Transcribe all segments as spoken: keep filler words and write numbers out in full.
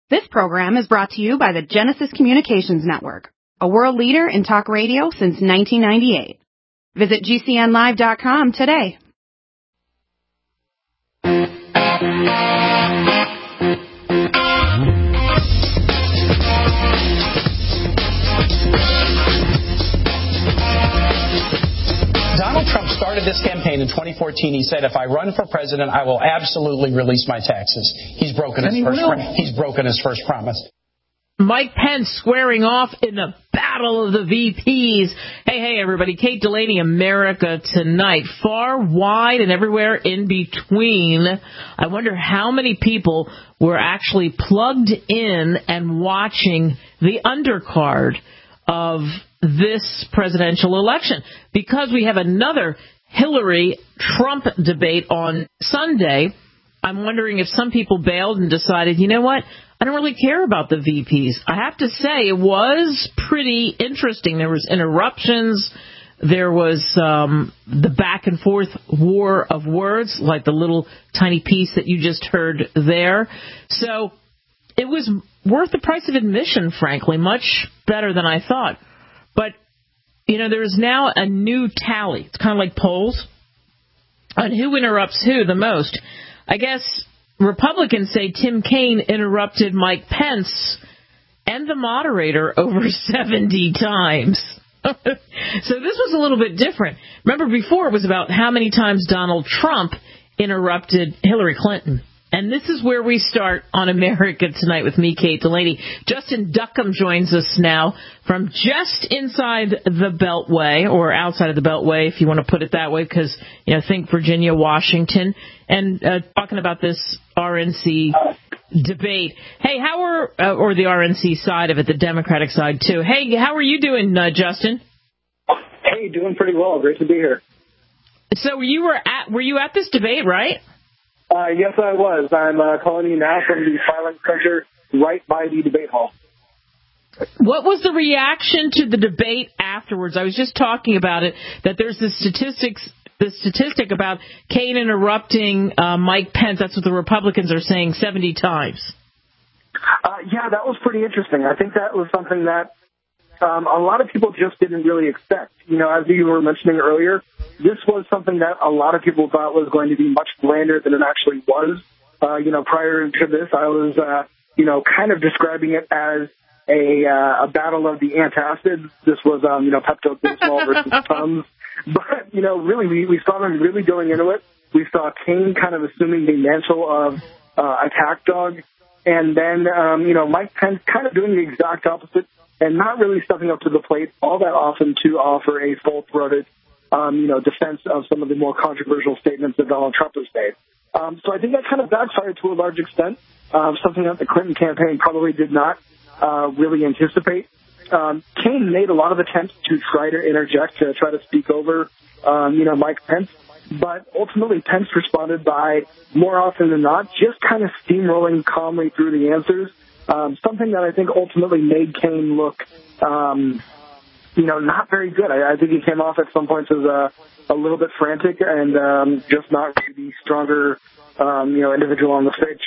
This program is brought to you by the Genesis Communications Network, a world leader in talk radio since nineteen ninety-eight. Visit G C N live dot com today. Donald Trump started this campaign in twenty fourteen. He said, if I run for president, I will absolutely release my taxes. He's broken his first pro- he's broken his first promise. Mike Pence squaring off in the battle of the V Ps. Hey, hey, everybody. Kate Delaney, America Tonight. Far, wide, and everywhere in between. I wonder how many people were actually plugged in and watching the undercard of this presidential election, because we have another Hillary-Trump debate on Sunday. I'm wondering if some people bailed and decided, you know what, I don't really care about the V Ps. I have to say, it was pretty interesting. There was interruptions. There was um, the back and forth war of words, like the little tiny piece that you just heard there. So it was worth the price of admission, frankly, much better than I thought. But, you know, there is now a new tally. It's kind of like polls on who interrupts who the most. I guess Republicans say Tim Kaine interrupted Mike Pence and the moderator over seventy times. So this was a little bit different. Remember, before it was about how many times Donald Trump interrupted Hillary Clinton. And this is where we start on America Tonight with me, Kate Delaney. Justin Duckham joins us now from just inside the Beltway, or outside of the Beltway, if you want to put it that way, because, you know, think Virginia, Washington, and uh, talking about this R N C debate. Hey, how are, uh, or the R N C side of it, the Democratic side, too. Hey, how are you doing, uh, Justin? Hey, doing pretty well. Great to be here. So you were at, were you at this debate, right? Uh, yes, I was. I'm uh, calling you now from the filing center right by the debate hall. What was the reaction to the debate afterwards? I was just talking about it, that there's the statistics, the statistic about Kaine interrupting uh, Mike Pence. That's what the Republicans are saying, seventy times. Uh, yeah, that was pretty interesting. I think that was something that um, a lot of people just didn't really expect. You know, as you were mentioning earlier, this was something that a lot of people thought was going to be much grander than it actually was. Uh, you know, prior to this, I was, uh, you know, kind of describing it as a uh, a battle of the antacids. This was, um, you know, Pepto-Bismol versus Tums. But, you know, really, we, we saw them really going into it. We saw Kaine kind of assuming the mantle of uh, attack dog. And then, um, you know, Mike Pence kind of doing the exact opposite and not really stepping up to the plate all that often to offer a full-throated, um, you know, defense of some of the more controversial statements that Donald Trump has made. Um, so I think that kind of backfired to a large extent, um, something that the Clinton campaign probably did not uh, really anticipate. Um, Kaine made a lot of attempts to try to interject, to try to speak over, um, you know, Mike Pence. But ultimately, Pence responded by, more often than not, just kind of steamrolling calmly through the answers. Um, something that I think ultimately made Kaine look, um, you know, not very good. I, I think he came off at some points as a, a little bit frantic and um, just not the stronger, um, you know, individual on the stage.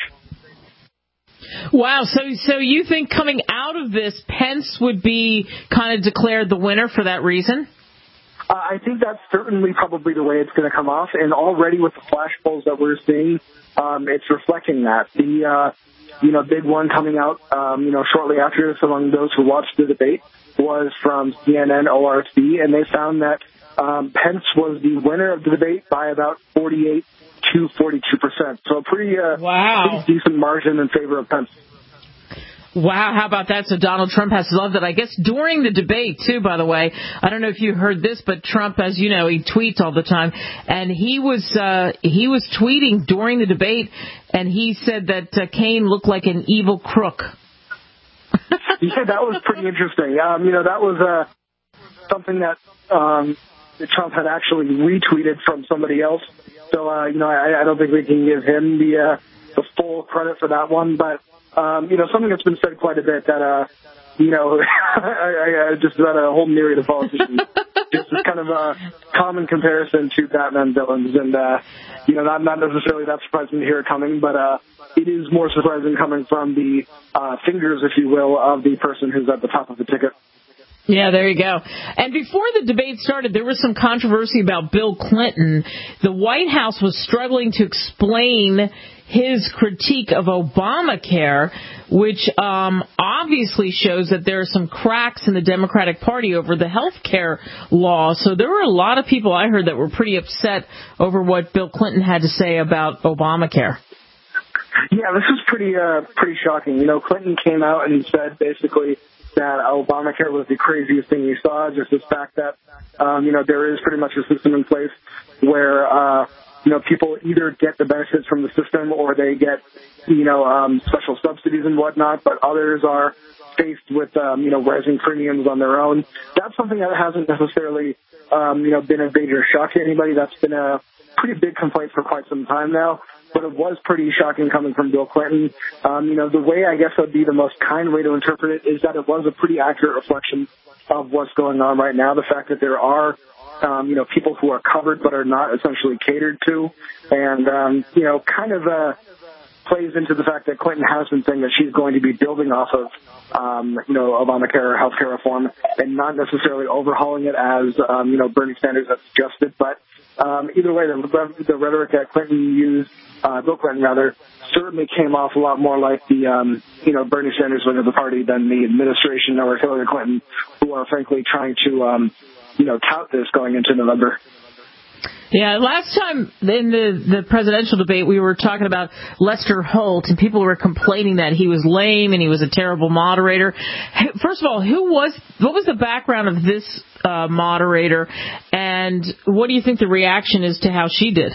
Wow. So, so you think coming out of this, Pence would be kind of declared the winner for that reason? Uh, I think that's certainly probably the way it's going to come off. And already with the flash polls that we're seeing, um, it's reflecting that. The, uh, you know, big one coming out, um, you know, shortly after this among those who watched the debate was from C N N O R C, and they found that um, Pence was the winner of the debate by about forty-eight to forty-two percent. So a pretty, uh, wow. pretty decent margin in favor of Pence. Wow, how about that? So Donald Trump has loved it. I guess during the debate, too, by the way. I don't know if you heard this, but Trump, as you know, he tweets all the time. And he was uh, he was tweeting during the debate, and he said that uh, Kaine looked like an evil crook. Yeah, that was pretty interesting. Um, you know, that was uh, something that um, Trump had actually retweeted from somebody else. So, uh, you know, I, I don't think we can give him the, uh, the full credit for that one. But Um, you know, something that's been said quite a bit that, uh, you know, I, I, I just about a whole myriad of politicians just as kind of a common comparison to Batman villains. And, uh, you know, not, not necessarily that surprising to hear it coming, but uh, it is more surprising coming from the uh, fingers, if you will, of the person who's at the top of the ticket. Yeah, there you go. And before the debate started, there was some controversy about Bill Clinton. The White House was struggling to explain his critique of Obamacare, which um, obviously shows that there are some cracks in the Democratic Party over the health care law. So there were a lot of people I heard that were pretty upset over what Bill Clinton had to say about Obamacare. Yeah, this is pretty uh, pretty shocking. You know, Clinton came out and said basically that Obamacare was the craziest thing he saw, just the fact that, um, you know, there is pretty much a system in place where, uh, you know, people either get the benefits from the system or they get, you know, um, special subsidies and whatnot, but others are faced with, um, you know, rising premiums on their own. That's something that hasn't necessarily, um, you know, been a major shock to anybody. That's been a pretty big complaint for quite some time now. But it was pretty shocking coming from Bill Clinton. Um, you know, the way I guess would be the most kind way to interpret it is that it was a pretty accurate reflection of what's going on right now. The fact that there are, um, you know, people who are covered but are not essentially catered to, and um, you know, kind of uh, plays into the fact that Clinton has been saying that she's going to be building off of, um, you know, Obamacare or healthcare reform, and not necessarily overhauling it as, um, you know, Bernie Sanders has suggested, but. Um, either way, the, the rhetoric that Clinton used, uh, Bill Clinton rather, certainly came off a lot more like the, um, you know, Bernie Sanders wing of the party than the administration or Hillary Clinton, who are frankly trying to, um, you know, tout this going into November. Yeah, last time in the, the presidential debate, we were talking about Lester Holt, and people were complaining that he was lame and he was a terrible moderator. First of all, who was, what was the background of this uh, moderator, and what do you think the reaction is to how she did?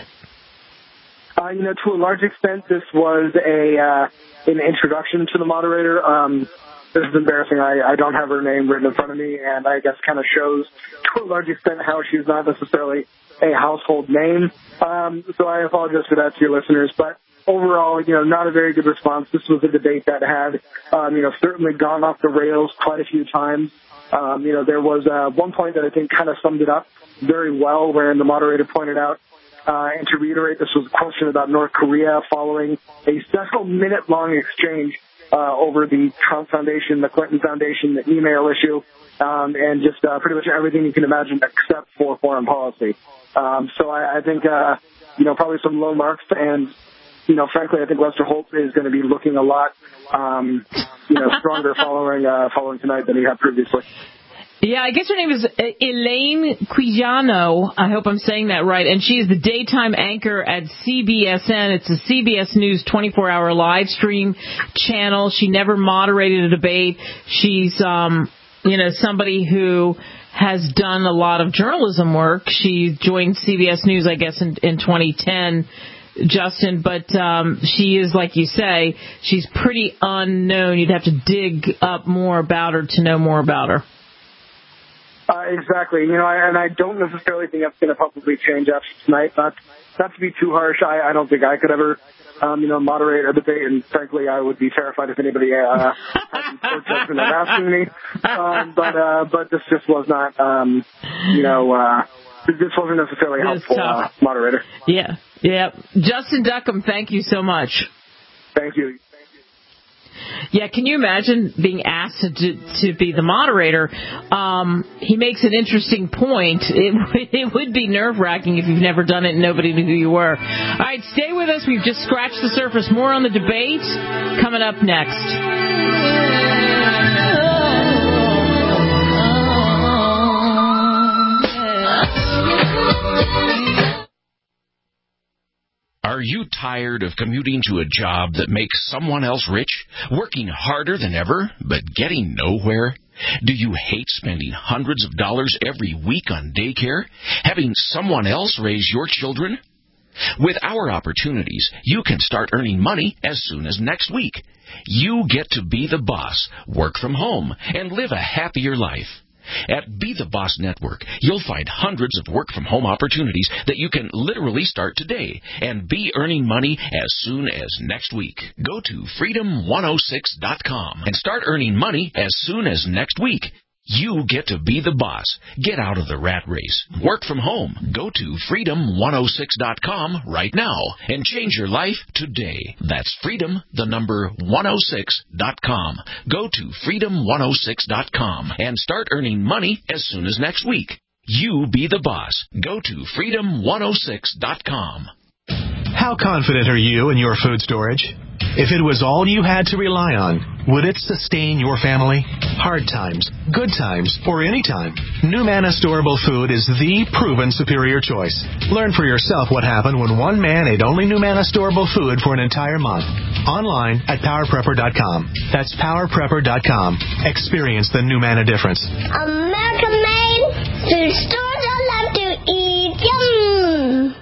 Uh, you know, to a large extent, this was a uh, an introduction to the moderator. Um, this is embarrassing. I, I don't have her name written in front of me, and I guess kind of shows to a large extent how she's not necessarily a household name. Um, so I apologize for that to your listeners. But overall, you know, not a very good response. This was a debate that had, um, you know, certainly gone off the rails quite a few times. Um, you know, there was uh, one point that I think kind of summed it up very well, wherein the moderator pointed out, uh, and to reiterate, this was a question about North Korea following a several minute long exchange uh, over the Trump Foundation, the Clinton Foundation, the email issue, um, and just uh, pretty much everything you can imagine except for foreign policy. Um, so I, I think, uh, you know, probably some low marks, and, you know, frankly, I think Lester Holt is going to be looking a lot, um, you know, stronger following, uh, following tonight than he had previously. Yeah, I guess her name is Elaine Quijano. I hope I'm saying that right. And she is the daytime anchor at C B S N. It's a C B S News twenty-four hour live stream channel. She never moderated a debate. She's, um, you know, somebody who has done a lot of journalism work. She joined C B S News, I guess, in, in twenty ten, Justin. But um, she is, like you say, she's pretty unknown. You'd have to dig up more about her to know more about her. Uh, exactly. You know, I, and I don't necessarily think that's going to probably change after tonight. Not, not to be too harsh. I, I don't think I could ever, um, you know, moderate a debate. And frankly, I would be terrified if anybody uh, had the judgment of asking me. Um, but uh, but this just was not, um, you know, uh, this wasn't necessarily a helpful uh, moderator. Yeah. Yeah. Justin Duckham, thank you so much. Thank you. Yeah, can you imagine being asked to, to be the moderator? Um, he makes an interesting point. It, it would be nerve-wracking if you've never done it and nobody knew who you were. All right, stay with us. We've just scratched the surface. More on the debate coming up next. Are you tired of commuting to a job that makes someone else rich, working harder than ever, but getting nowhere? Do you hate spending hundreds of dollars every week on daycare, having someone else raise your children? With our opportunities, you can start earning money as soon as next week. You get to be the boss, work from home, and live a happier life. At Be the Boss Network, you'll find hundreds of work-from-home opportunities that you can literally start today and be earning money as soon as next week. Go to freedom one oh six dot com and start earning money as soon as next week. You get to be the boss. Get out of the rat race. Work from home. Go to freedom one oh six dot com right now and change your life today. That's freedom, the number one oh six dot com. Go to freedom one oh six dot com and start earning money as soon as next week. You be the boss. Go to freedom one oh six dot com. How confident are you in your food storage? If it was all you had to rely on, would it sustain your family? Hard times, good times, or any time, NuManna Storable Food is the proven superior choice. Learn for yourself what happened when one man ate only NuManna Storable Food for an entire month. Online at power prepper dot com. That's power prepper dot com. Experience the NuManna difference. American made food stores I love to eat. Yum!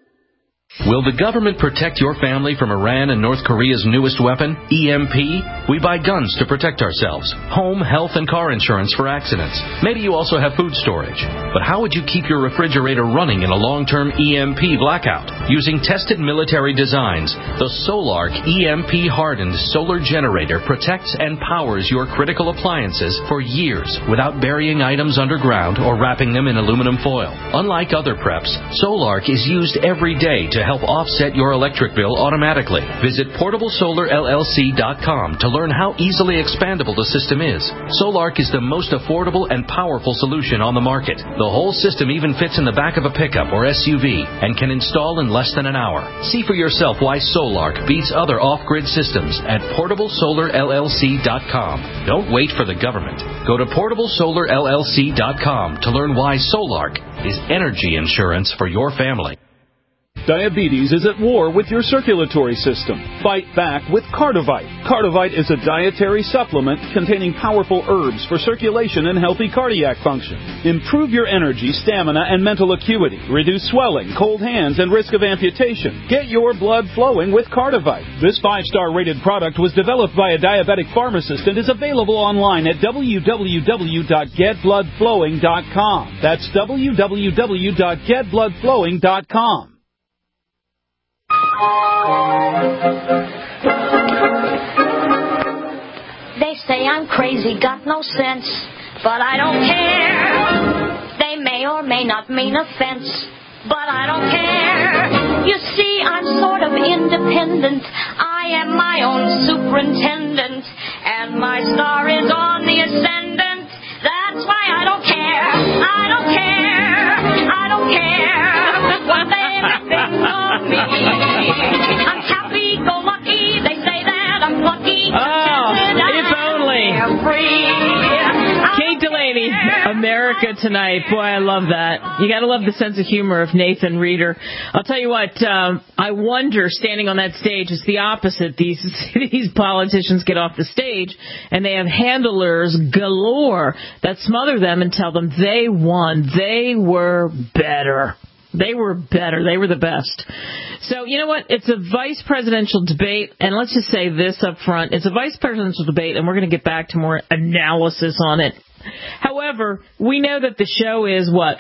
Will the government protect your family from Iran and North Korea's newest weapon, E M P? We buy guns to protect ourselves, home, health, and car insurance for accidents. Maybe you also have food storage. But how would you keep your refrigerator running in a long-term E M P blackout? Using tested military designs, the Solark E M P-hardened solar generator protects and powers your critical appliances for years without burying items underground or wrapping them in aluminum foil. Unlike other preps, Solark is used every day to help offset your electric bill automatically. Visit portable solar L L C dot com to learn how easily expandable the system is. Solark is the most affordable and powerful solution on the market. The whole system even fits in the back of a pickup or S U V and can install in less than an hour. See for yourself why Solark beats other off-grid systems at portable solar L L C dot com. Don't wait for the government. Go to portable solar L L C dot com to learn why Solark is energy insurance for your family. Diabetes is at war with your circulatory system. Fight back with Cardivite. Cardivite is a dietary supplement containing powerful herbs for circulation and healthy cardiac function. Improve your energy, stamina, and mental acuity. Reduce swelling, cold hands, and risk of amputation. Get your blood flowing with Cardivite. This five-star rated product was developed by a diabetic pharmacist and is available online at w w w dot get blood flowing dot com. That's w w w dot get blood flowing dot com. They say I'm crazy, got no sense, but I don't care. They may or may not mean offense, but I don't care. You see, I'm sort of independent. I am my own superintendent, and my star is on the ascendant. That's why I don't care. I don't care. I don't care what they think of me. I'm happy-go-lucky. They say that I'm lucky. Oh, if only. Kate Delaney, America Tonight. Boy, I love that. You got to love the sense of humor of Nathan Reeder. I'll tell you what, um, I wonder, standing on that stage, it's the opposite. These, these politicians get off the stage, and they have handlers galore that smother them and tell them they won. They were better. They were better. They were the best. So, you know what? It's a vice presidential debate, and let's just say this up front. It's a vice presidential debate, and we're going to get back to more analysis on it. However, we know that the show is what?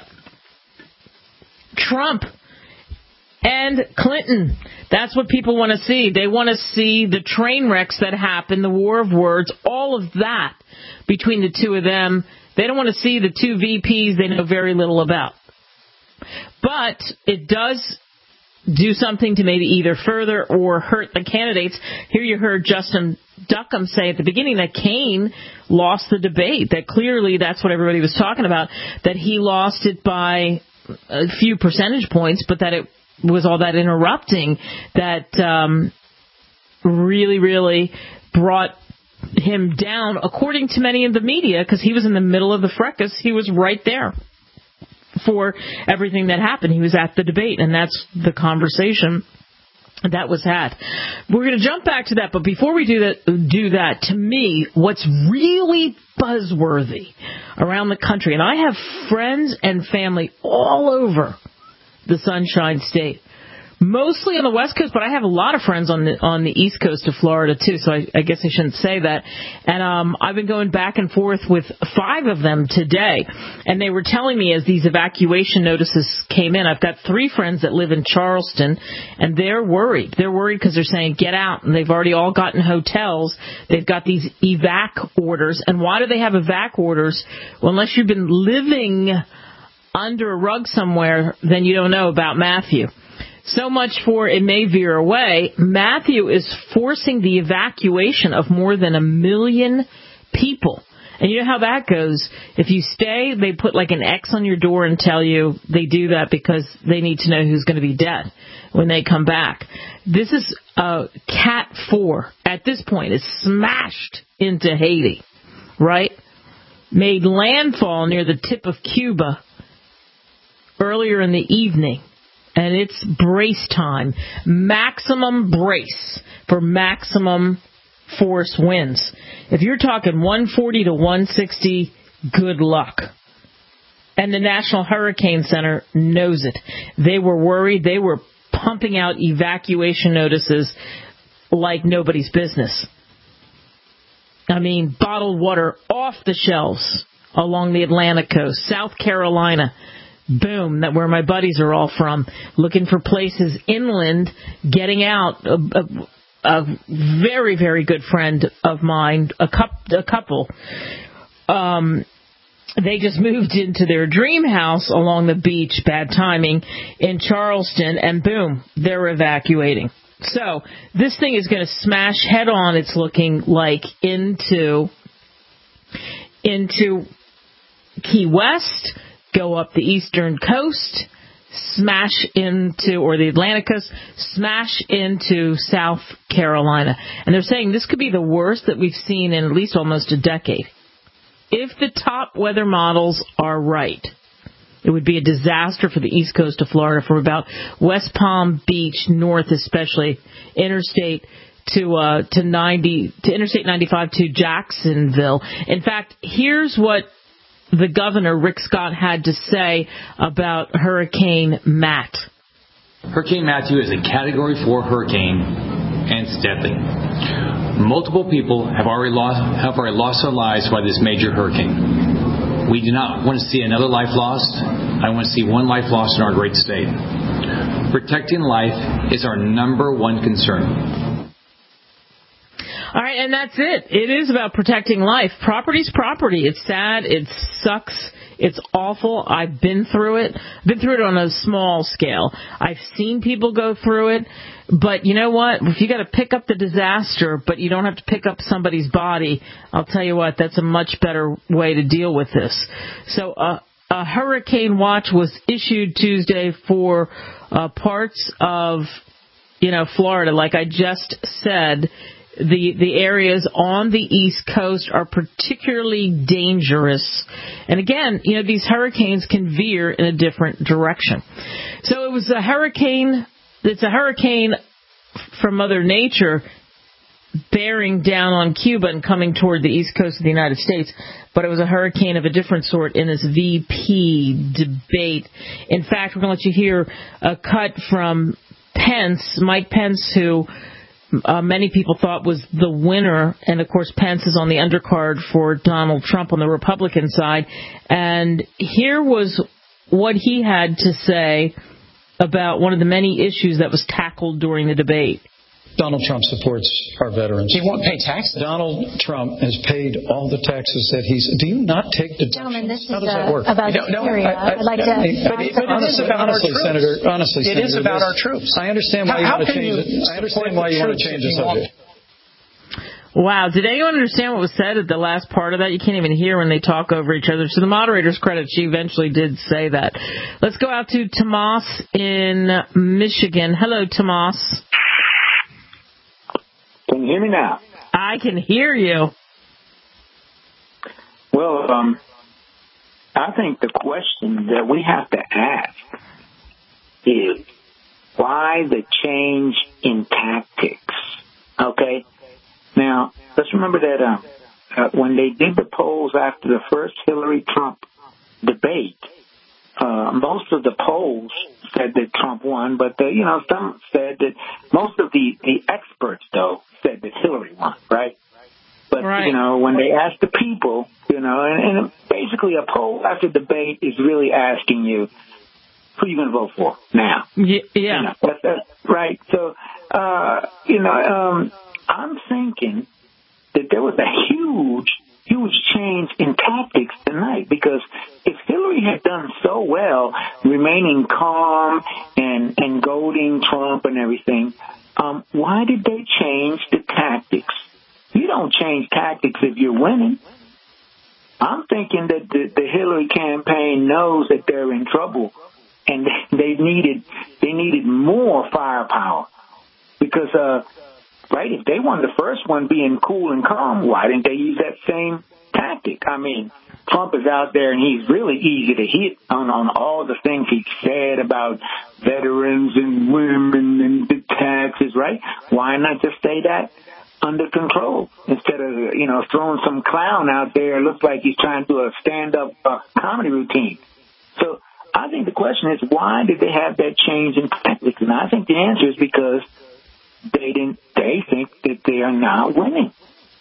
Trump and Clinton. That's what people want to see. They want to see the train wrecks that happen, the war of words, all of that between the two of them. They don't want to see the two V Ps they know very little about. But it does do something to maybe either further or hurt the candidates. Here you heard Justin Duckham say at the beginning that Kaine lost the debate, that clearly that's what everybody was talking about, that he lost it by a few percentage points, but that it was all that interrupting that um, really, really brought him down, according to many in the media, because he was in the middle of the fracas. He was right there for everything that happened. He was at the debate, and that's the conversation that was had. We're going to jump back to that, but before we do that, do that, to me, what's really buzzworthy around the country, and I have friends and family all over the Sunshine State, Mostly on the West Coast, but I have a lot of friends on the on the East Coast of Florida, too, so I, I guess I shouldn't say that. And um, I've been going back and forth with five of them today, and they were telling me as these evacuation notices came in, I've got three friends that live in Charleston, and they're worried. They're worried because they're saying, get out, and they've already all gotten hotels. They've got these evac orders, and why do they have evac orders? Well, unless you've been living under a rug somewhere, then you don't know about Matthew. So much for it may veer away. Matthew is forcing the evacuation of more than a million people. And you know how that goes. If you stay, they put like an X on your door and tell you they do that because they need to know who's going to be dead when they come back. This is uh, Cat four. At this point, it's smashed into Haiti, right? Made landfall near the tip of Cuba earlier in the evening. And it's brace time. Maximum brace for maximum force winds. If you're talking one forty to one sixty, good luck. And the National Hurricane Center knows it. They were worried. They were pumping out evacuation notices like nobody's business. I mean, bottled water off the shelves along the Atlantic coast, South Carolina. Boom, that where my buddies are all from, looking for places inland, getting out. A, a, a very, very good friend of mine, a, cup, a couple, um, they just moved into their dream house along the beach, bad timing, in Charleston, and boom, they're evacuating. So this thing is going to smash head on, it's looking like, into into Key West, go up the eastern coast, smash into, or the Atlantic coast, smash into South Carolina. And they're saying this could be the worst that we've seen in at least almost a decade. If the top weather models are right, it would be a disaster for the east coast of Florida, from about West Palm Beach north, especially interstate to uh, to ninety to Interstate ninety-five to Jacksonville. In fact, here's what the governor, Rick Scott, had to say about Hurricane Matt. Hurricane Matthew is a Category four hurricane, and it's deadly. Multiple people have already lost have already lost their lives by this major hurricane. We do not want to see another life lost. I want to see one life lost in our great state. Protecting life is our number one concern. All right, and that's it. It is about protecting life. Property's property. It's sad. It sucks. It's awful. I've been through it. I've been through it on a small scale. I've seen people go through it. But you know what? If you got to pick up the disaster, but you don't have to pick up somebody's body, I'll tell you what, that's a much better way to deal with this. So uh, a hurricane watch was issued Tuesday for uh, parts of, you know, Florida. Like I just said, The the areas on the East Coast are particularly dangerous. And again, you know, these hurricanes can veer in a different direction. So it was a hurricane, it's a hurricane from Mother Nature bearing down on Cuba and coming toward the East Coast of the United States. But it was a hurricane of a different sort in this V P debate. In fact, we're going to let you hear a cut from Pence, Mike Pence, who Uh, many people thought was the winner, and of course Pence is on the undercard for Donald Trump on the Republican side. And here was what he had to say about one of the many issues that was tackled during the debate. Donald Trump supports our veterans. He won't pay taxes. Donald Trump has paid all the taxes that he's... Do you not take deductions? Gentlemen, this How is does that uh, work? about no, no, Syria. I, I, I'd like no, to... I, but, it, but it honestly, is about honestly, our troops. Senator, honestly, it Senator, is about this, our troops. I understand why how, you want to change you it. I understand why you want to change the subject. Wow, did anyone understand what was said at the last part of that? You can't even hear when they talk over each other. To the moderator's credit, she eventually did say that. Let's go out to Tomas in Michigan. Hello, Tomas. Can you hear me now? I can hear you. Well, um, I think the question that we have to ask is why the change in tactics? Okay? Now, let's remember that uh, uh, when they did the polls after the first Hillary Trump debate, uh, most of the polls said that Trump won, but, the, you know, some said that most of the, the experts, though, said that Hillary won, right? But, right. you know, when they asked the people, you know, and, and basically a poll after debate is really asking you, who are you going to vote for now? Yeah. You know, that's, that's, right. So, uh, you know, um, I'm thinking that there was a huge, huge change in tactics tonight, because if Hillary had done so well, remaining calm and, and goading Trump and everything, um, why did they change the tactics? You don't change tactics if you're winning. I'm thinking that the, the Hillary campaign knows that they're in trouble, and they needed they needed more firepower, because uh, right, if they won the first one being cool and calm, why didn't they use that same tactic? I mean, Trump is out there and he's really easy to hit on on all the things he said about veterans and women and the taxes, right? Why not just say that under control instead of, you know, throwing some clown out there? It looks like he's trying to do a stand-up uh, comedy routine. So I think the question is, why did they have that change in tactics? And I think the answer is because they didn't. They think that they are not winning.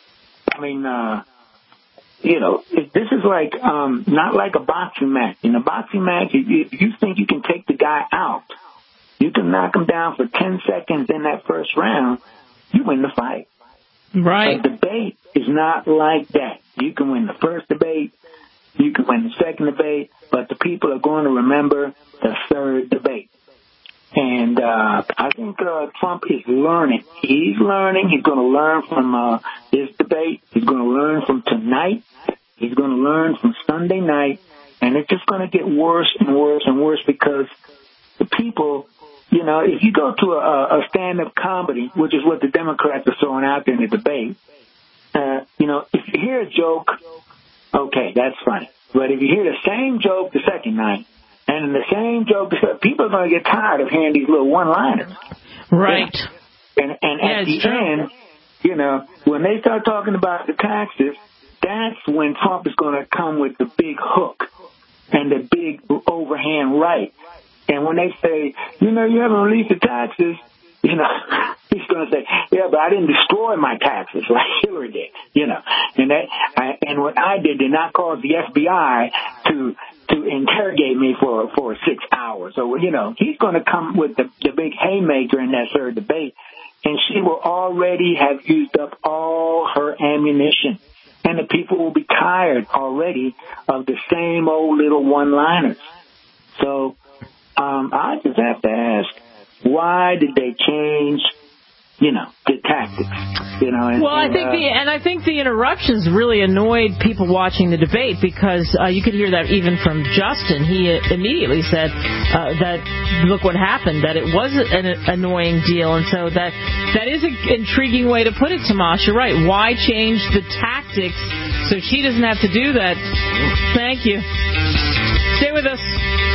I mean, uh, you know, it, this is like um, not like a boxing match. In a boxing match, if you think you can take the guy out, you can knock him down for ten seconds in that first round, you win the fight. Right. A debate is not like that. You can win the first debate, you can win the second debate, but the people are going to remember the third debate. And uh, I think uh, Trump is learning. He's learning. He's going to learn from uh, this debate. He's going to learn from tonight. He's going to learn from Sunday night. And it's just going to get worse and worse and worse, because the people, you know, if you go to a, a stand-up comedy, which is what the Democrats are throwing out there in the debate, uh, you know, if you hear a joke, okay, that's funny. But if you hear the same joke the second night, and in the same joke, people are going to get tired of hearing these little one-liners. Right. Yeah. And, and yeah, at the true. end, you know, when they start talking about the taxes, that's when Trump is going to come with the big hook and the big overhand right. And when they say, you know, you haven't released the taxes, you know, he's going to say, yeah, but I didn't destroy my taxes like Hillary did, you know. And that, I, and what I did did not cause the F B I to to interrogate me for for six hours. So, you know, he's going to come with the, the big haymaker in that third debate, and she will already have used up all her ammunition. And the people will be tired already of the same old little one-liners. So um, I just have to ask, why did they change, you know, the tactics? You know, and, well, I and, think uh, the and I think the interruptions really annoyed people watching the debate, because uh, you could hear that even from Justin. He immediately said uh, that look what happened, that it was an annoying deal, and so that that is an intriguing way to put it, Tomasz. You're right. Why change the tactics so she doesn't have to do that? Thank you. Stay with us.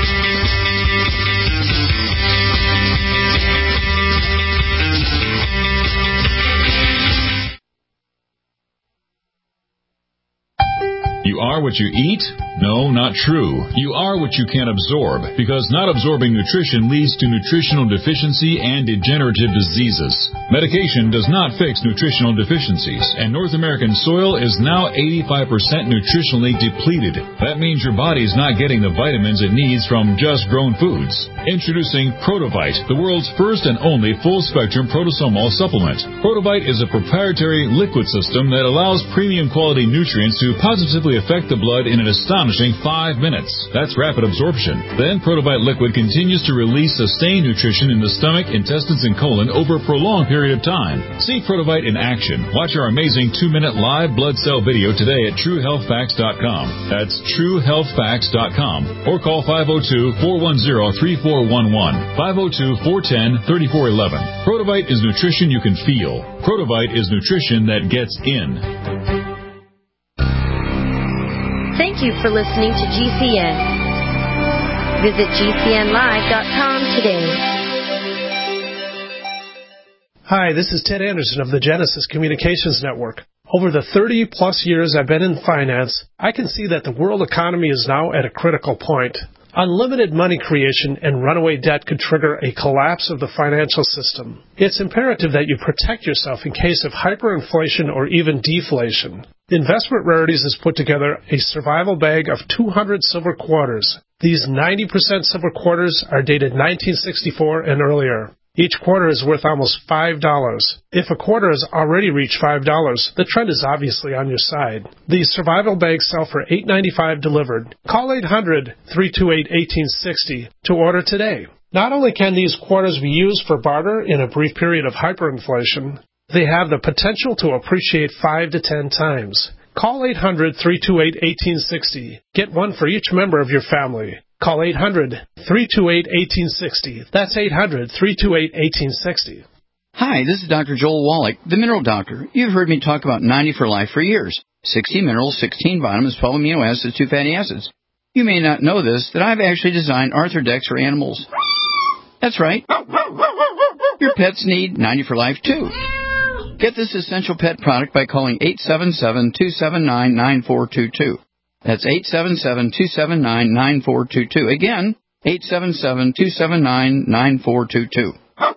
You are what you eat? No, not true. You are what you can absorb, because not absorbing nutrition leads to nutritional deficiency and degenerative diseases. Medication does not fix nutritional deficiencies, and North American soil is now eighty-five percent nutritionally depleted. That means your body's not getting the vitamins it needs from just grown foods. Introducing Protovite, the world's first and only full-spectrum protosomal supplement. Protovite is a proprietary liquid system that allows premium quality nutrients to positively affect the blood in an astonishing five minutes. That's rapid absorption. Then Protovite liquid continues to release sustained nutrition in the stomach, intestines, and colon over a prolonged period of time. See Protovite in action. Watch our amazing two-minute live blood cell video today at true health facts dot com. That's true health facts dot com. Or call five oh two, four one oh, three four one one, five oh two, four one oh, three four one one. Protovite is nutrition you can feel. Protovite is nutrition that gets in. Thank you for listening to G C N. Visit G C N live dot com today. Hi, this is Ted Anderson of the Genesis Communications Network. Over the thirty-plus years I've been in finance, I can see that the world economy is now at a critical point. Unlimited money creation and runaway debt could trigger a collapse of the financial system. It's imperative that you protect yourself in case of hyperinflation or even deflation. Investment Rarities has put together a survival bag of two hundred silver quarters. These ninety percent silver quarters are dated nineteen sixty-four and earlier. Each quarter is worth almost five dollars. If a quarter has already reached five dollars, the trend is obviously on your side. These survival bags sell for eight ninety-five delivered. Call eight hundred, three two eight, one eight six zero to order today. Not only can these quarters be used for barter in a brief period of hyperinflation, they have the potential to appreciate five to ten times. Call eight hundred, three two eight, one eight six zero. Get one for each member of your family. Call eight hundred, three two eight, one eight six zero. That's eight hundred, three two eight, one eight six zero. Hi, this is Doctor Joel Wallach, the Mineral Doctor. You've heard me talk about ninety for Life for years. sixty minerals, sixteen vitamins, twelve amino acids, two fatty acids. You may not know this, that I've actually designed Arthrodex for animals. That's right. Your pets need ninety for Life, too. Get this essential pet product by calling eight seven seven, two seven nine, nine four two two. That's eight seven seven, two seven nine, nine four two two. Again, eight seven seven, two seven nine, nine four two two.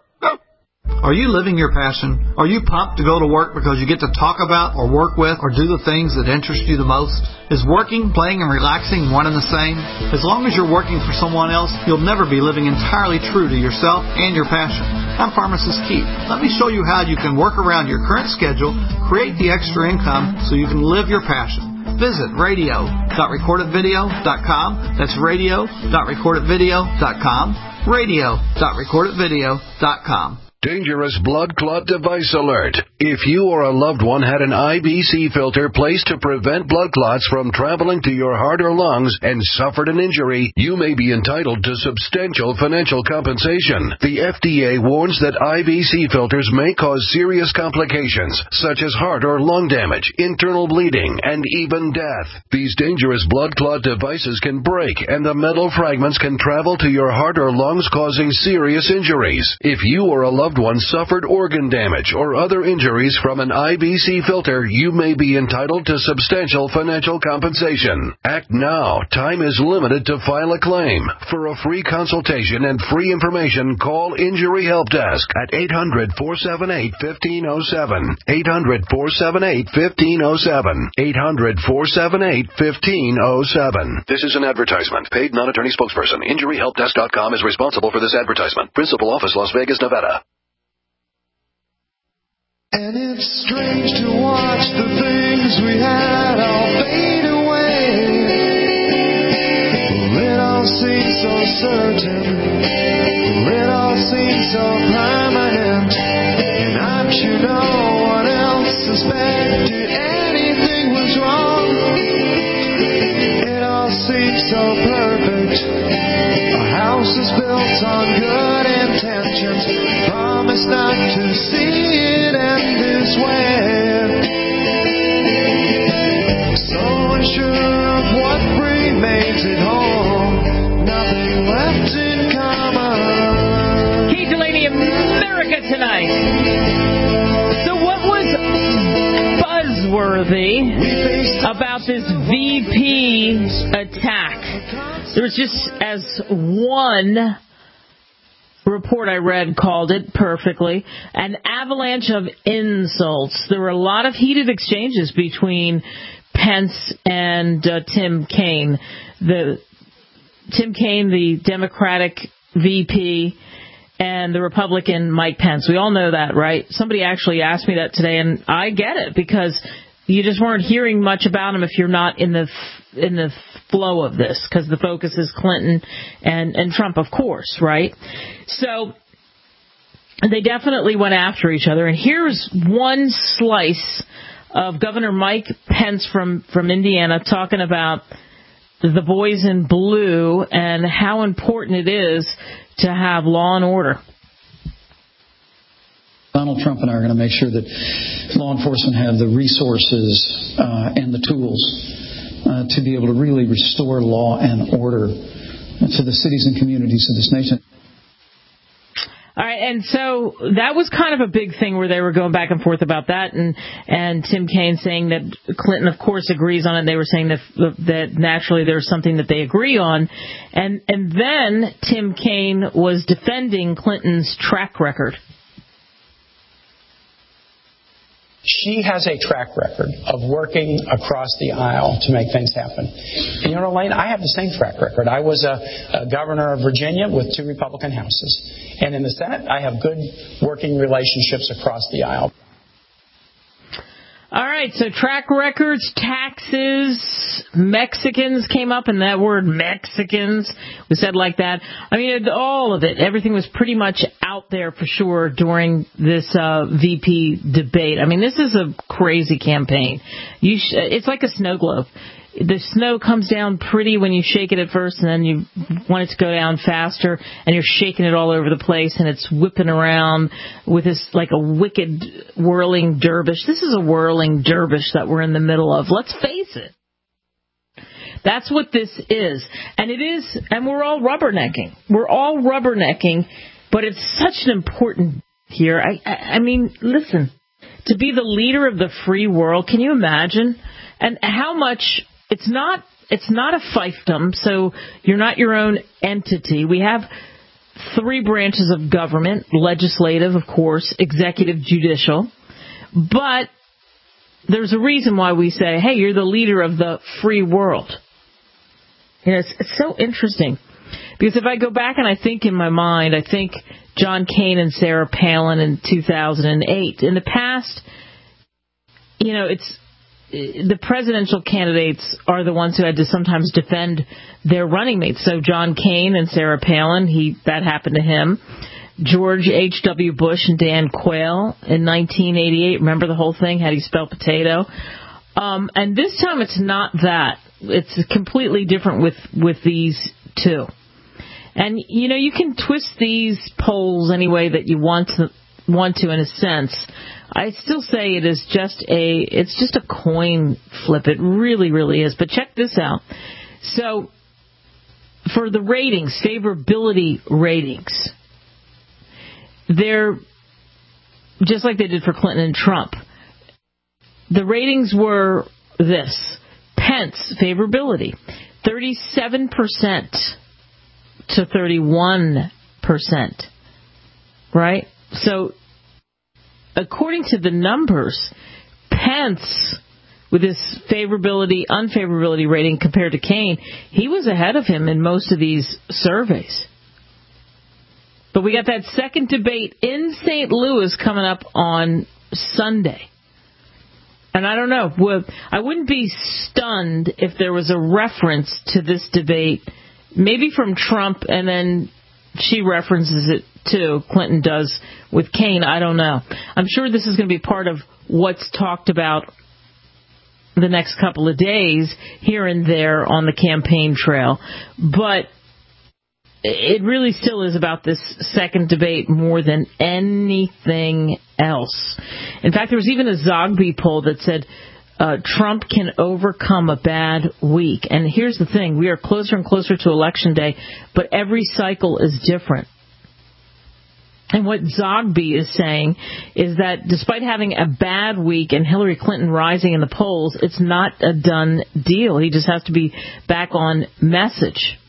Are you living your passion? Are you pumped to go to work because you get to talk about or work with or do the things that interest you the most? Is working, playing, and relaxing one and the same? As long as you're working for someone else, you'll never be living entirely true to yourself and your passion. I'm Pharmacist Keith. Let me show you how you can work around your current schedule, create the extra income so you can live your passion. Visit radio dot recorded video dot com. That's radio dot recorded video dot com. radio dot recorded video dot com. Dangerous blood clot device alert. If you or a loved one had an I B C filter placed to prevent blood clots from traveling to your heart or lungs and suffered an injury, you may be entitled to substantial financial compensation. The F D A warns that I B C filters may cause serious complications, such as heart or lung damage, internal bleeding, and even death. These dangerous blood clot devices can break, and the metal fragments can travel to your heart or lungs, causing serious injuries. If you or a loved one suffered organ damage or other injuries from an I B C filter, you may be entitled to substantial financial compensation. Act now. Time is limited to file a claim. For a free consultation and free information, call Injury Help Desk at eight hundred, four seven eight, one five zero seven. eight hundred, four seven eight, one five zero seven. eight hundred, four seven eight, one five zero seven. This is an advertisement. Paid non-attorney spokesperson. Injury Help Desk dot com is responsible for this advertisement. Principal office, Las Vegas, Nevada. And it's strange to watch the things we had all fade away. Well, it all seems so certain. Well, it all seems so permanent. And I'm sure no one else suspected anything was wrong. It all seems so perfect. Our house is built on good intentions. Promise not to see it end this way. So unsure of what remains at home, nothing left in common. Keith Delaney, America Tonight. So what was buzzworthy about this V P attack? There was just as one report I read called it perfectly, an avalanche of insults. There were a lot of heated exchanges between Pence and uh, Tim Kaine. The Tim Kaine, the Democratic V P, and the Republican Mike Pence. We all know that, right? Somebody actually asked me that today, and I get it, because you just weren't hearing much about him if you're not in the in the flow of this, because the focus is Clinton and, and Trump, of course, right? So they definitely went after each other. And here's one slice of Governor Mike Pence from, from Indiana talking about the boys in blue and how important it is to have law and order. Donald Trump and I are going to make sure that law enforcement have the resources uh, and the tools uh, to be able to really restore law and order to the cities and communities of this nation. All right, and so that was kind of a big thing where they were going back and forth about that, and and Tim Kaine saying that Clinton, of course, agrees on it. They were saying that that naturally there's something that they agree on, and and then Tim Kaine was defending Clinton's track record. She has a track record of working across the aisle to make things happen. And you know, Elaine, I have the same track record. I was a, a governor of Virginia with two Republican houses. And in the Senate, I have good working relationships across the aisle. All right, so track records, taxes, Mexicans came up, and that word Mexicans was said like that. I mean, all of it, everything was pretty much out there for sure during this uh, V P debate. I mean, this is a crazy campaign. You sh- it's like a snow globe. The snow comes down pretty when you shake it at first, and then you want it to go down faster, and you're shaking it all over the place, and it's whipping around with this like a wicked whirling dervish. This is a whirling dervish that we're in the middle of. Let's face it. That's what this is. And it is, and we're all rubbernecking. We're all rubbernecking, but it's such an important here. I, I, I mean, listen, to be the leader of the free world, can you imagine? And how much... It's not it's not a fiefdom, so you're not your own entity. We have three branches of government, legislative, of course, executive, judicial. But there's a reason why we say, hey, you're the leader of the free world. You know, it's, it's so interesting. Because if I go back and I think in my mind, I think John Kaine and Sarah Palin in two thousand eight. In the past, you know, it's... the presidential candidates are the ones who had to sometimes defend their running mates. So John Kaine and Sarah Palin, he that happened to him. George H W. Bush and Dan Quayle in nineteen eighty-eight. Remember the whole thing? How do you spell potato? Um, and this time it's not that. It's completely different with, with these two. And, you know, you can twist these polls any way that you want to, want to in a sense. I still say it is just a, it's just a coin flip. It really, really is. But check this out. So, for the ratings, favorability ratings, they're just like they did for Clinton and Trump. The ratings were this. Pence, favorability, thirty-seven percent to thirty-one percent. Right? So, according to the numbers, Pence, with his favorability, unfavorability rating compared to Kaine, he was ahead of him in most of these surveys. But we got that second debate in Saint Louis coming up on Sunday. And I don't know, I wouldn't be stunned if there was a reference to this debate, maybe from Trump, and then she references it too. Clinton does with Kaine. I don't know. I'm sure this is going to be part of what's talked about the next couple of days here and there on the campaign trail. But it really still is about this second debate more than anything else. In fact, there was even a Zogby poll that said uh, Trump can overcome a bad week. And here's the thing. We are closer and closer to Election Day, but every cycle is different. And what Zogby is saying is that despite having a bad week and Hillary Clinton rising in the polls, it's not a done deal. He just has to be back on message.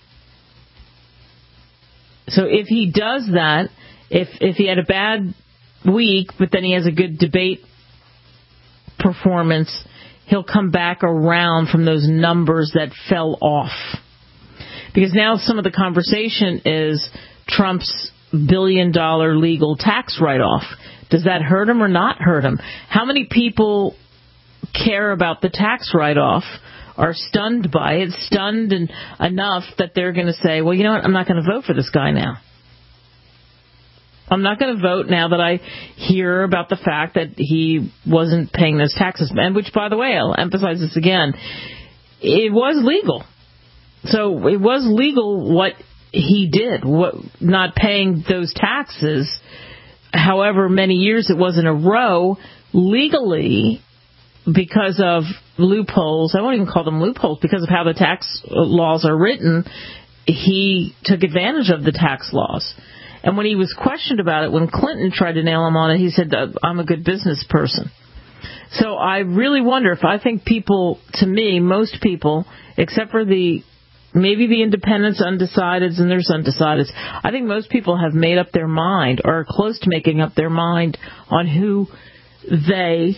So if he does that, if if he had a bad week, but then he has a good debate performance, he'll come back around from those numbers that fell off. Because now some of the conversation is Trump's billion dollar legal tax write-off. Does that hurt him or not hurt him? How many people care about the tax write-off, are stunned by it, stunned and enough that they're going to say, well, you know what, I'm not going to vote for this guy now. I'm not going to vote now that I hear about the fact that he wasn't paying those taxes. And which, by the way, I'll emphasize this again, it was legal. So it was legal what he did, what not paying those taxes, however many years it was in a row, legally, because of loopholes. I won't even call them loopholes, because of how the tax laws are written, he took advantage of the tax laws. And when he was questioned about it, when Clinton tried to nail him on it, he said, I'm a good business person. So I really wonder if I think people, to me, most people, except for the maybe the independents, undecideds, and there's undecideds, I think most people have made up their mind or are close to making up their mind on who they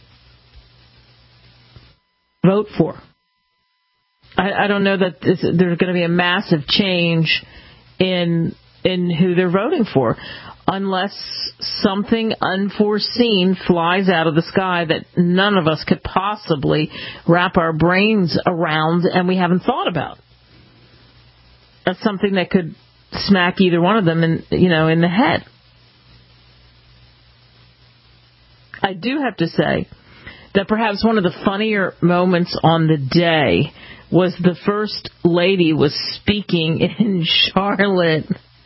vote for. I, I don't know that this, there's going to be a massive change in in who they're voting for, unless something unforeseen flies out of the sky that none of us could possibly wrap our brains around and we haven't thought about. That's something that could smack either one of them in, you know, in the head. I do have to say that perhaps one of the funnier moments on the day was the First Lady was speaking in Charlotte.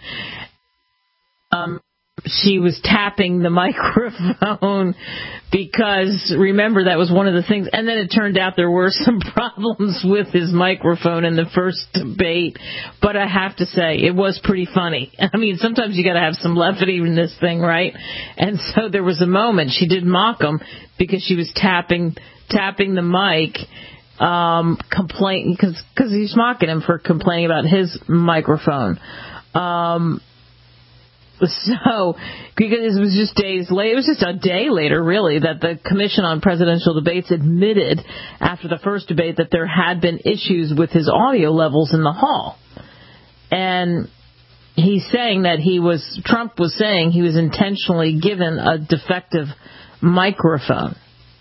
Um, she was tapping the microphone because, remember, that was one of the things. And then it turned out there were some problems with his microphone in the first debate. But I have to say, it was pretty funny. I mean, sometimes you got to have some levity in this thing, right? And so there was a moment she did mock him because she was tapping tapping the mic, um, complain because because he's mocking him for complaining about his microphone. Um, So, because it was just days later, it was just a day later, really, that the Commission on Presidential Debates admitted after the first debate that there had been issues with his audio levels in the hall. And he's saying that he was, Trump was saying he was intentionally given a defective microphone.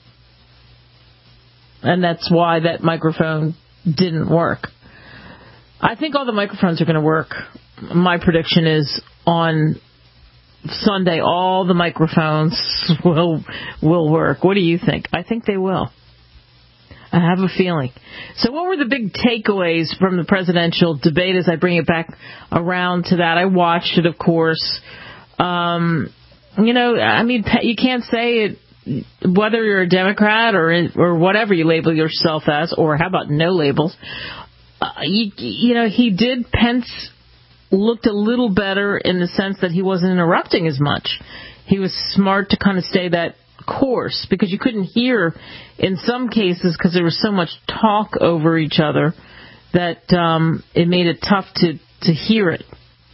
And that's why that microphone didn't work. I think all the microphones are going to work. My prediction is on Sunday, all the microphones will will work. What do you think? I think they will. I have a feeling. So what were the big takeaways from the presidential debate as I bring it back around to that? I watched it, of course. Um, you know, I mean, you can't say it, whether you're a Democrat or or whatever you label yourself as, or how about no labels. Uh, you, you know, he did, Pence looked a little better in the sense that he wasn't interrupting as much. He was smart to kind of stay that course because you couldn't hear in some cases because there was so much talk over each other that um, it made it tough to, to hear it.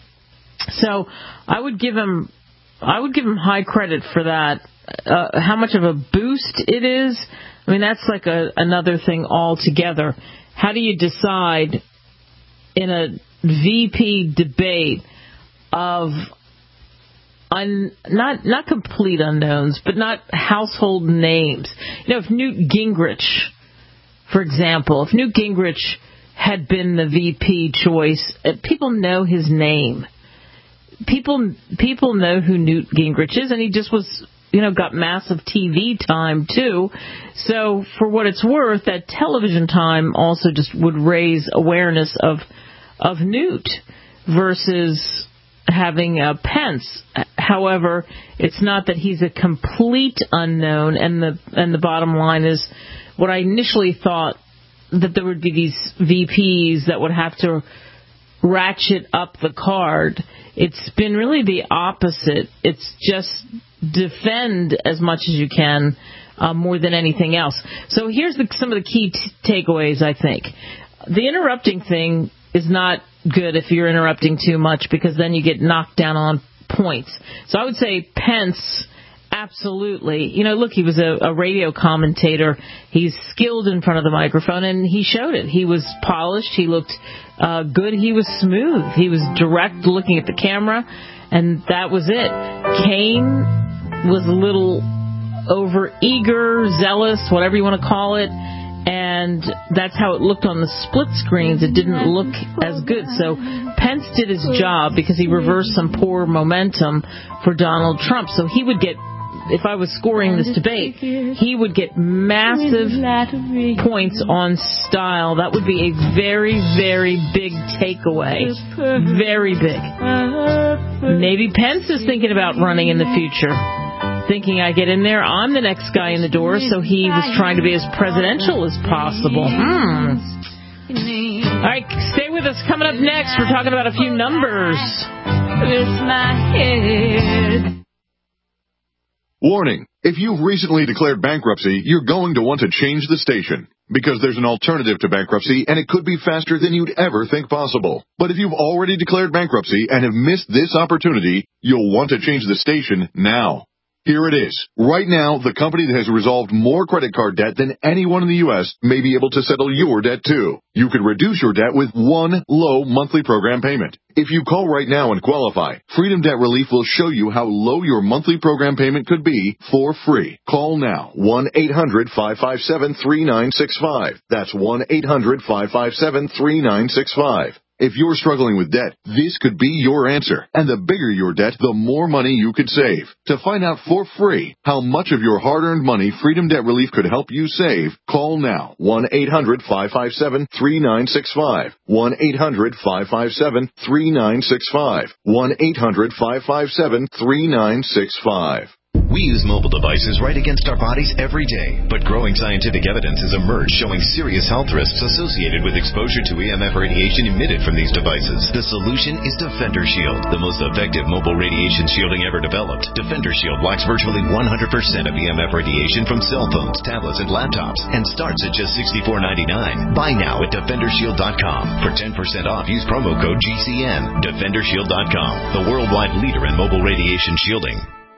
So I would give him I would give him high credit for that. Uh, how much of a boost it is, I mean, that's like a, another thing altogether. How do you decide in a V P debate of un, not not complete unknowns, but not household names? You know, if Newt Gingrich, for example, if Newt Gingrich had been the V P choice, people know his name. People people know who Newt Gingrich is, and he just was, you know, got massive T V time too. So for what it's worth, that television time also just would raise awareness of of Newt versus having uh, Pence. However, it's not that he's a complete unknown, and the and the bottom line is what I initially thought, that there would be these V Ps that would have to ratchet up the card. It's been really the opposite. It's just defend as much as you can, uh, more than anything else. So here's the, some of the key t- takeaways, I think. The interrupting thing is not good if you're interrupting too much, because then you get knocked down on points. So I would say Pence, absolutely. You know, look, he was a, a radio commentator. He's skilled in front of the microphone, and he showed it. He was polished. He looked uh, good. He was smooth. He was direct, looking at the camera, and that was it. Kaine was a little over-eager, zealous, whatever you want to call it, and that's how it looked on the split screens. It didn't look as good. So Pence did his job because he reversed some poor momentum for Donald Trump. So he would get, if I was scoring this debate, he would get massive points on style. That would be a very, very big takeaway. Very big. Maybe Pence is thinking about running in the future, thinking, I get in there, I'm the next guy in the door, so he was trying to be as presidential as possible. Hmm. All right, stay with us. Coming up next, we're talking about a few numbers. It's my head. Warning. If you've recently declared bankruptcy, you're going to want to change the station, because there's an alternative to bankruptcy, and it could be faster than you'd ever think possible. But if you've already declared bankruptcy and have missed this opportunity, you'll want to change the station now. Here it is. Right now, the company that has resolved more credit card debt than anyone in the U S may be able to settle your debt too. You could reduce your debt with one low monthly program payment. If you call right now and qualify, Freedom Debt Relief will show you how low your monthly program payment could be for free. Call now, one eight hundred, five five seven, three nine six five. That's one eight hundred, five five seven, three nine six five. If you're struggling with debt, this could be your answer. And the bigger your debt, the more money you could save. To find out for free how much of your hard-earned money Freedom Debt Relief could help you save, call now, one eight hundred, five five seven, three nine six five. one eight hundred, five five seven, three nine six five. one eight hundred, five five seven, three nine six five. We use mobile devices right against our bodies every day, but growing scientific evidence has emerged showing serious health risks associated with exposure to E M F radiation emitted from these devices. The solution is Defender Shield, the most effective mobile radiation shielding ever developed. Defender Shield blocks virtually one hundred percent of E M F radiation from cell phones, tablets, and laptops, and starts at just sixty-four ninety-nine. Buy now at defender shield dot com. For ten percent off, use promo code G C N. defender shield dot com, the worldwide leader in mobile radiation shielding.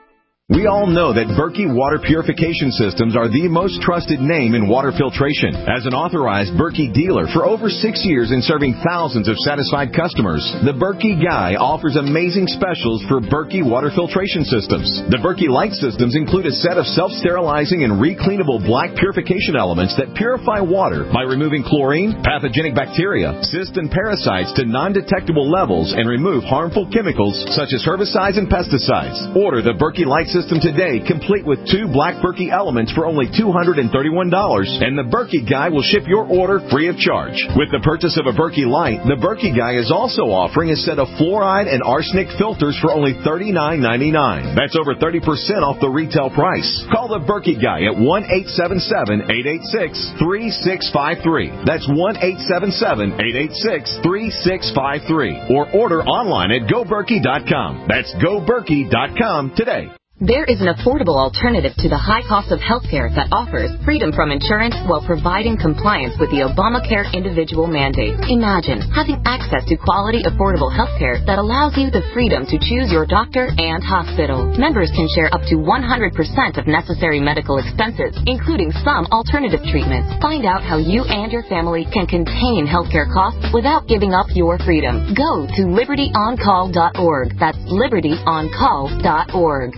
We all know that Berkey Water Purification Systems are the most trusted name in water filtration. As an authorized Berkey dealer for over six years and serving thousands of satisfied customers, the Berkey Guy offers amazing specials for Berkey Water Filtration Systems. The Berkey Light Systems include a set of self-sterilizing and recleanable black purification elements that purify water by removing chlorine, pathogenic bacteria, cysts, and parasites to non-detectable levels and remove harmful chemicals such as herbicides and pesticides. Order the Berkey Light System today, complete with two black Berkey elements for only two hundred thirty-one dollars, and the Berkey Guy will ship your order free of charge. With the purchase of a Berkey Light, the Berkey Guy is also offering a set of fluoride and arsenic filters for only thirty-nine ninety-nine. That's over thirty percent off the retail price. Call the Berkey Guy at one eight seven seven, eight eight six, three six five three. That's one eight seven seven, eight eight six, three six five three. Or order online at go berkey dot com. That's go berkey dot com today. There is an affordable alternative to the high cost of health care that offers freedom from insurance while providing compliance with the Obamacare individual mandate. Imagine having access to quality, affordable health care that allows you the freedom to choose your doctor and hospital. Members can share up to one hundred percent of necessary medical expenses, including some alternative treatments. Find out how you and your family can contain healthcare costs without giving up your freedom. Go to liberty on call dot org. That's liberty on call dot org.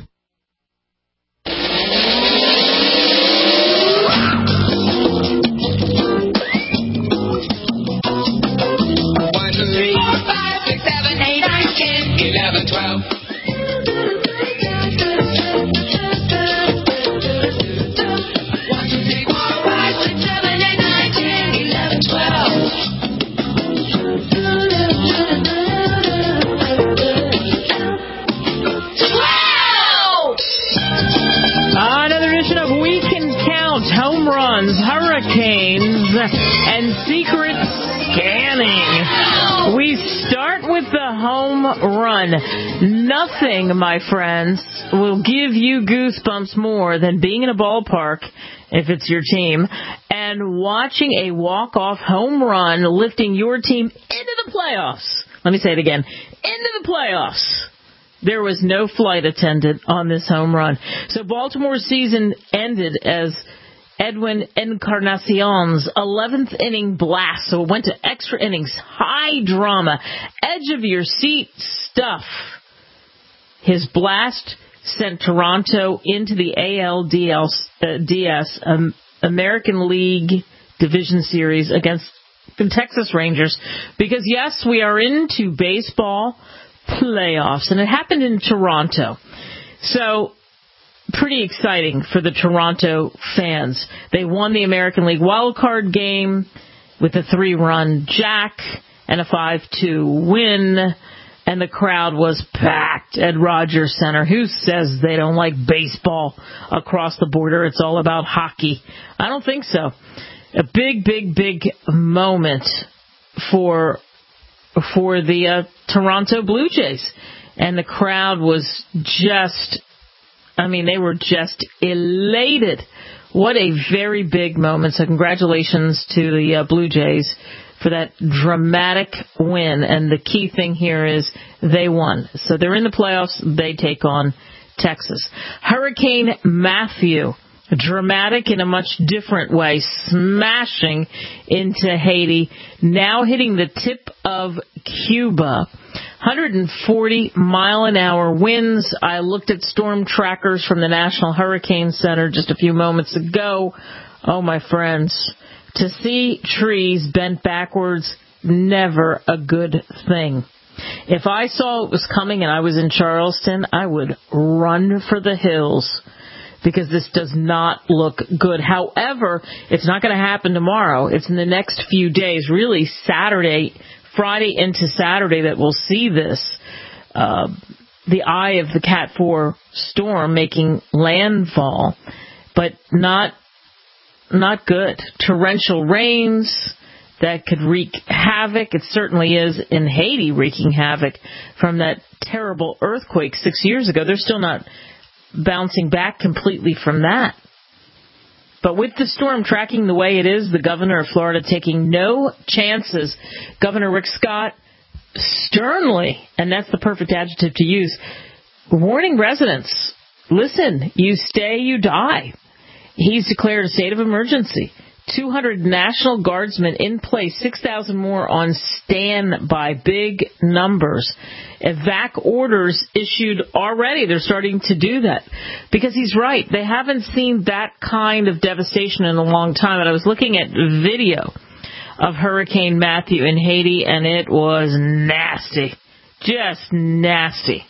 eleven, twelve. one, two, three, four, five, six, seven, eight, nine, ten, eleven, twelve. twelve! Another edition of We Can Count Home Runs, Hurricanes, and Secret Scanning. We start with the home run. Nothing, my friends, will give you goosebumps more than being in a ballpark, if it's your team, and watching a walk-off home run lifting your team into the playoffs. Let me say it again. Into the playoffs. There was no flight attendant on this home run. So Baltimore's season ended as Edwin Encarnacion's eleventh inning blast. So it went to extra innings, high drama, edge of your seat stuff. His blast sent Toronto into the A L D S, um, American League Division Series against the Texas Rangers. Because, yes, we are into baseball playoffs, and it happened in Toronto. So pretty exciting for the Toronto fans. They won the American League wildcard game with a three-run jack and a five two win, and the crowd was packed at Rogers Center. Who says they don't like baseball across the border? It's all about hockey. I don't think so. A big, big, big moment for for the uh, Toronto Blue Jays. And the crowd was just, I mean, they were just elated. What a very big moment. So congratulations to the uh, Blue Jays for that dramatic win. And the key thing here is they won. So they're in the playoffs. They take on Texas. Hurricane Matthew, dramatic in a much different way, smashing into Haiti, now hitting the tip of Cuba. one hundred forty mile an hour winds. I looked at storm trackers from the National Hurricane Center just a few moments ago. Oh, my friends, to see trees bent backwards, never a good thing. If I saw it was coming and I was in Charleston, I would run for the hills because this does not look good. However, it's not going to happen tomorrow. It's in the next few days, really Saturday, Friday into Saturday, that we'll see this, uh, the eye of the Cat four storm making landfall, but not not good. Torrential rains that could wreak havoc. It certainly is in Haiti, wreaking havoc from that terrible earthquake six years ago. They're still not bouncing back completely from that. But with the storm tracking the way it is, the governor of Florida taking no chances. Governor Rick Scott sternly, and that's the perfect adjective to use, warning residents, listen, you stay, you die. He's declared a state of emergency. two hundred National Guardsmen in place, six thousand more on standby, big numbers. Evac orders issued already. They're starting to do that because he's right. They haven't seen that kind of devastation in a long time. And I was looking at video of Hurricane Matthew in Haiti, and it was nasty, just nasty.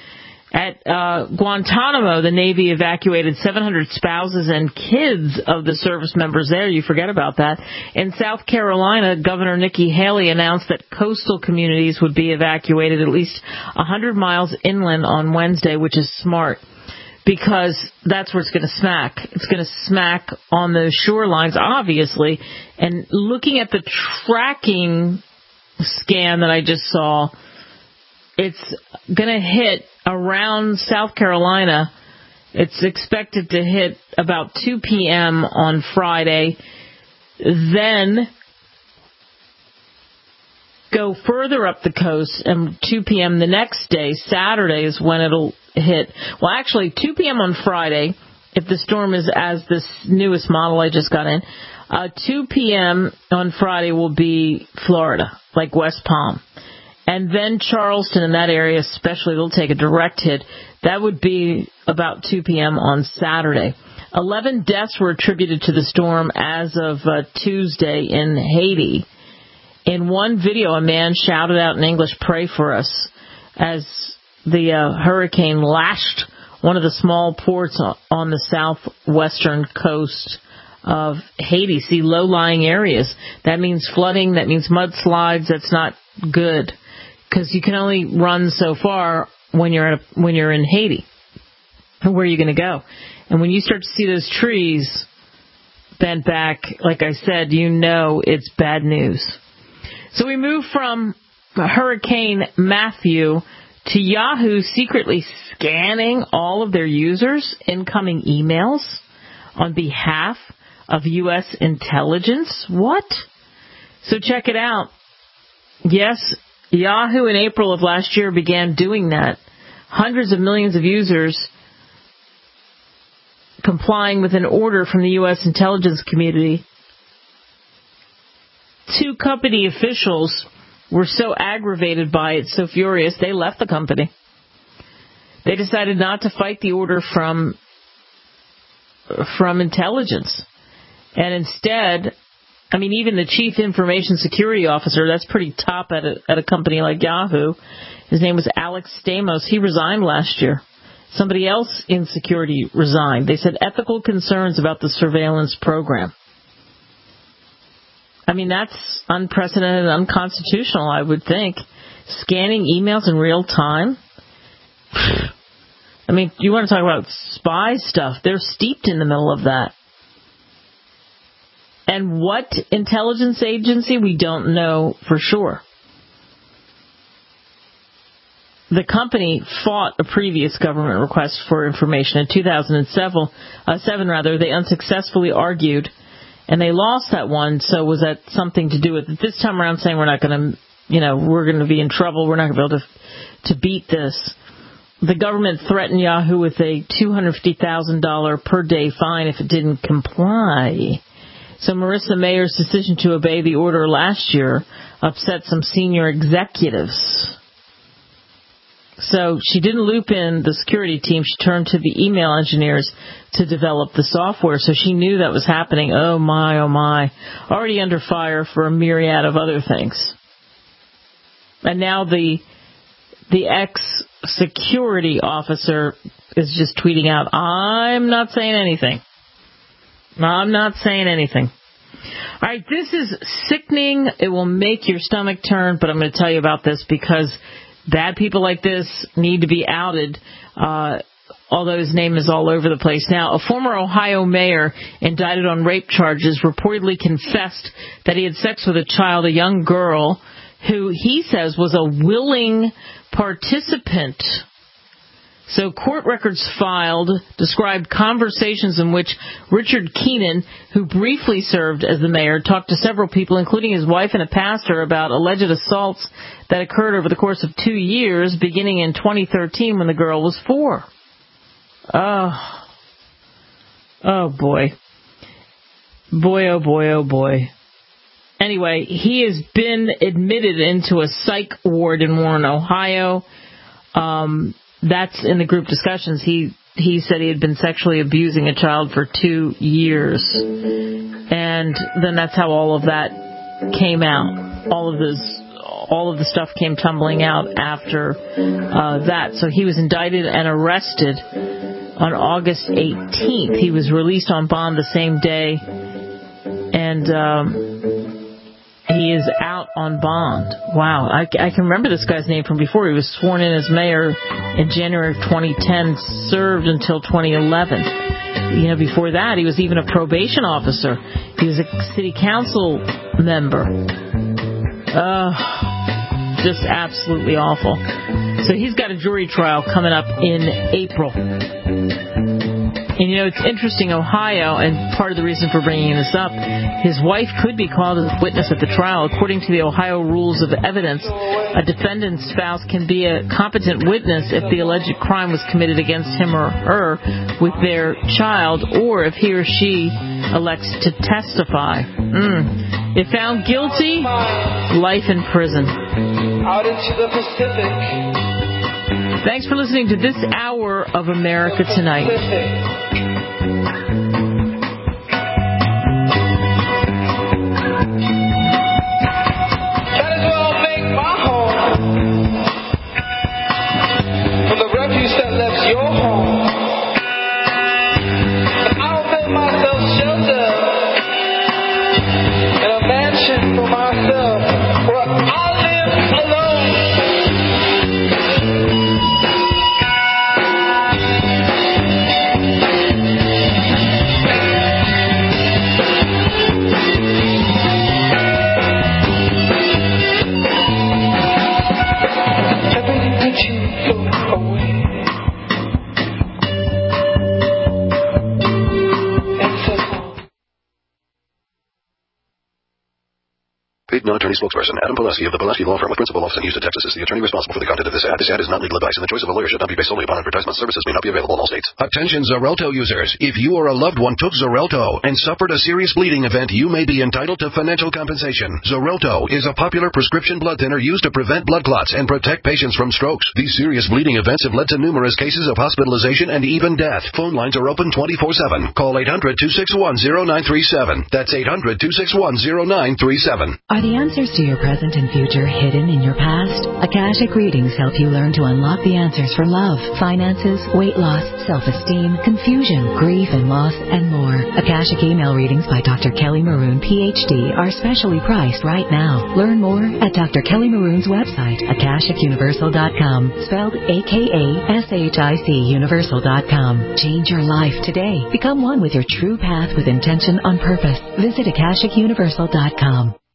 At uh, Guantanamo, the Navy evacuated seven hundred spouses and kids of the service members there. You forget about that. In South Carolina, Governor Nikki Haley announced that coastal communities would be evacuated at least one hundred miles inland on Wednesday, which is smart because that's where it's going to smack. It's going to smack on those shorelines, obviously. And looking at the tracking scan that I just saw, it's going to hit around South Carolina. It's expected to hit about two p.m. on Friday, then go further up the coast, and two p.m. the next day, Saturday, is when it'll hit. Well, actually, two p.m. on Friday, if the storm is as this newest model I just got in, uh, two p.m. on Friday will be Florida, like West Palm. And then Charleston in that area especially will take a direct hit. That would be about two p.m. on Saturday. Eleven deaths were attributed to the storm as of uh, Tuesday in Haiti. In one video, a man shouted out in English, "Pray for us," as the uh, hurricane lashed one of the small ports on the southwestern coast of Haiti. See, low-lying areas. That means flooding. That means mudslides. That's not good, because you can only run so far when you're at a, when you're in Haiti. Where are you going to go? And when you start to see those trees bent back, like I said, you know it's bad news. So we move from Hurricane Matthew to Yahoo secretly scanning all of their users' incoming emails on behalf of U S intelligence. What? So check it out. Yes, Yahoo in April of last year began doing that. Hundreds of millions of users complying with an order from the U S intelligence community. Two company officials were so aggravated by it, so furious, they left the company. They decided not to fight the order from from intelligence. And instead, I mean, even the chief information security officer, that's pretty top at a, at a company like Yahoo, his name was Alex Stamos. He resigned last year. Somebody else in security resigned. They said ethical concerns about the surveillance program. I mean, that's unprecedented and unconstitutional, I would think. Scanning emails in real time. I mean, you want to talk about spy stuff. They're steeped in the middle of that. And what intelligence agency, we don't know for sure. the company fought a previous government request for information. In two thousand seven, uh, seven, rather, they unsuccessfully argued, and they lost that one. So was that something to do with it? This time around, saying we're not going to, you know, we're going to be in trouble. We're not going to be able to to beat this. The government threatened Yahoo with a two hundred fifty thousand dollars per day fine if it didn't comply. So Marissa Mayer's decision to obey the order last year upset some senior executives. So she didn't loop in the security team. She turned to the email engineers to develop the software. So she knew that was happening. Oh, my, oh, my. Already under fire for a myriad of other things. And now the the ex-security officer is just tweeting out, I'm not saying anything. I'm not saying anything. All right, this is sickening. It will make your stomach turn, but I'm going to tell you about this because bad people like this need to be outed, uh, although his name is all over the place now. A former Ohio mayor indicted on rape charges reportedly confessed that he had sex with a child, a young girl, who he says was a willing participant. So court records filed described conversations in which Richard Keenan, who briefly served as the mayor, talked to several people, including his wife and a pastor, about alleged assaults that occurred over the course of two years, beginning in twenty thirteen when the girl was four. Oh, oh boy. Boy, oh boy, oh boy. Anyway, he has been admitted into a psych ward in Warren, Ohio. Um... That's in the group discussions. He he said he had been sexually abusing a child for two years. And then that's how all of that came out. All of this, all of the stuff came tumbling out after uh, that. So he was indicted and arrested on August eighteenth. He was released on bond the same day. And um he is out on bond. Wow. I, I can remember this guy's name from before. He was sworn in as mayor in January of twenty ten, served until twenty eleven. You know, before that, he was even a probation officer. He was a city council member. Uh, just absolutely awful. So he's got a jury trial coming up in April. And, you know, it's interesting, Ohio, and part of the reason for bringing this up, his wife could be called as a witness at the trial. According to the Ohio Rules of Evidence, a defendant's spouse can be a competent witness if the alleged crime was committed against him or her with their child, or if he or she elects to testify. Mm. If found guilty, life in prison. Out into the Pacific. Thanks for listening to this hour of America Tonight. No attorney spokesperson. Adam Pileski of the Pileski Law Firm with principal office in Houston, Texas is the attorney responsible for the content of this ad. This ad is not legal advice, and the choice of a lawyer should not be based solely upon advertisement. Services may not be available in all states. Attention Xarelto users. If you or a loved one took Xarelto and suffered a serious bleeding event, you may be entitled to financial compensation. Xarelto is a popular prescription blood thinner used to prevent blood clots and protect patients from strokes. These serious bleeding events have led to numerous cases of hospitalization and even death. Phone lines are open twenty-four seven. Call eight hundred, two six one, zero nine three seven. That's eight hundred, two six one, zero nine three seven. Are the answers to your present and future hidden in your past? Akashic Readings help you learn to unlock the answers for love, finances, weight loss, self-esteem, confusion, grief and loss, and more. Akashic Email Readings by Doctor Kelly Maroon, P H D, are specially priced right now. Learn more at Doctor Kelly Maroon's website, akashic universal dot com, spelled A K A S H I C universal dot com. Change your life today. Become one with your true path with intention on purpose. Visit akashic universal dot com.